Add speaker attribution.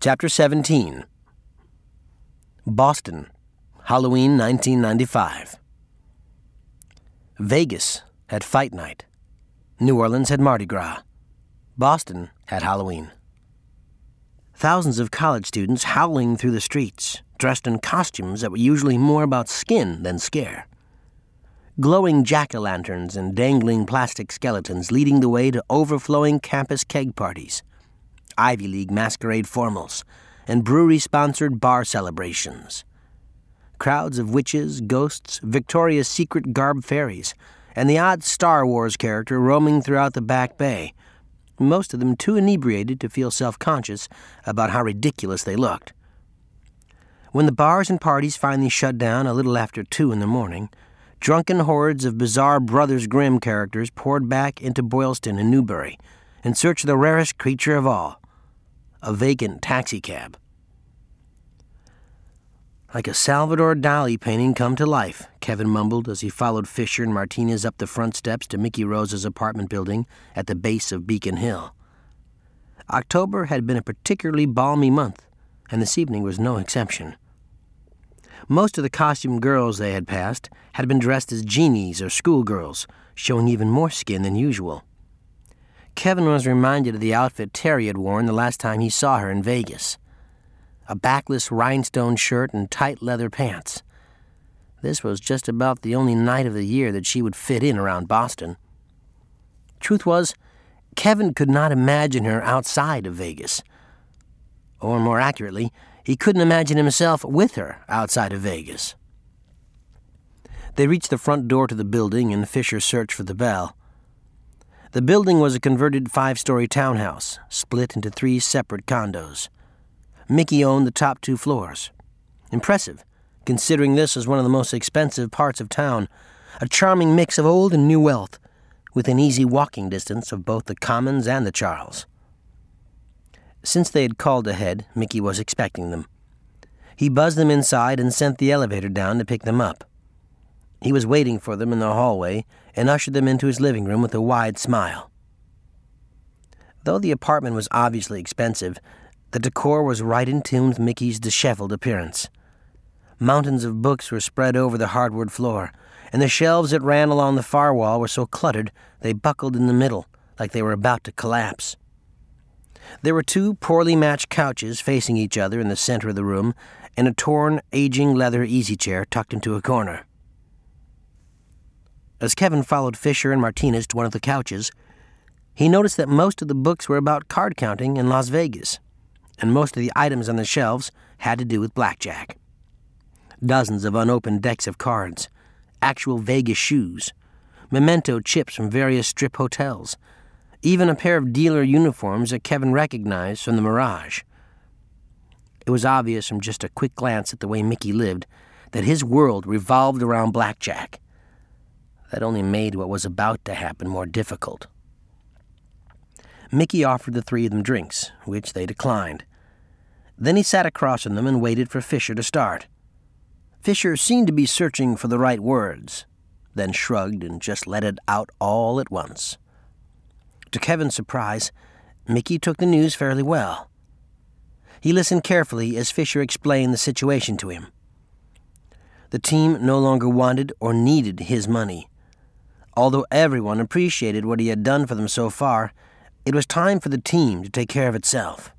Speaker 1: Chapter 17. Boston, Halloween 1995. Vegas had Fight Night. New Orleans had Mardi Gras. Boston had Halloween. Thousands of college students howling through the streets, dressed in costumes that were usually more about skin than scare. Glowing jack-o'-lanterns and dangling plastic skeletons leading the way to overflowing campus keg parties, Ivy League masquerade formals, and brewery-sponsored bar celebrations. Crowds of witches, ghosts, Victoria's Secret garb fairies, and the odd Star Wars character roaming throughout the Back Bay, most of them too inebriated to feel self-conscious about how ridiculous they looked. When the bars and parties finally shut down a little after 2 in the morning, drunken hordes of bizarre Brothers Grimm characters poured back into Boylston and Newbury in search of the rarest creature of all, a vacant taxicab. Like a Salvador Dali painting come to life, Kevin mumbled as he followed Fisher and Martinez up the front steps to Mickey Rose's apartment building at the base of Beacon Hill. October had been a particularly balmy month, and this evening was no exception. Most of the costumed girls they had passed had been dressed as genies or schoolgirls, showing even more skin than usual. Kevin was reminded of the outfit Terry had worn the last time he saw her in Vegas. A backless rhinestone shirt and tight leather pants. This was just about the only night of the year that she would fit in around Boston. Truth was, Kevin could not imagine her outside of Vegas. Or more accurately, he couldn't imagine himself with her outside of Vegas. They reached the front door to the building and Fisher searched for the bell. The building was a converted 5-story townhouse, split into 3 separate condos. Mickey owned the top 2 floors. Impressive, considering this was one of the most expensive parts of town, a charming mix of old and new wealth, within easy walking distance of both the Commons and the Charles. Since they had called ahead, Mickey was expecting them. He buzzed them inside and sent the elevator down to pick them up. He was waiting for them in the hallway and ushered them into his living room with a wide smile. Though the apartment was obviously expensive, the decor was right in tune with Mickey's disheveled appearance. Mountains of books were spread over the hardwood floor, and the shelves that ran along the far wall were so cluttered they buckled in the middle, like they were about to collapse. There were 2 poorly matched couches facing each other in the center of the room, and a torn, aging leather easy chair tucked into a corner. As Kevin followed Fisher and Martinez to one of the couches, he noticed that most of the books were about card counting in Las Vegas, and most of the items on the shelves had to do with blackjack. Dozens of unopened decks of cards, actual Vegas shoes, memento chips from various strip hotels, even a pair of dealer uniforms that Kevin recognized from the Mirage. It was obvious from just a quick glance at the way Mickey lived that his world revolved around blackjack. That only made what was about to happen more difficult. Mickey offered the 3 of them drinks, which they declined. Then he sat across from them and waited for Fisher to start. Fisher seemed to be searching for the right words, then shrugged and just let it out all at once. To Kevin's surprise, Mickey took the news fairly well. He listened carefully as Fisher explained the situation to him. The team no longer wanted or needed his money. Although everyone appreciated what he had done for them so far, it was time for the team to take care of itself.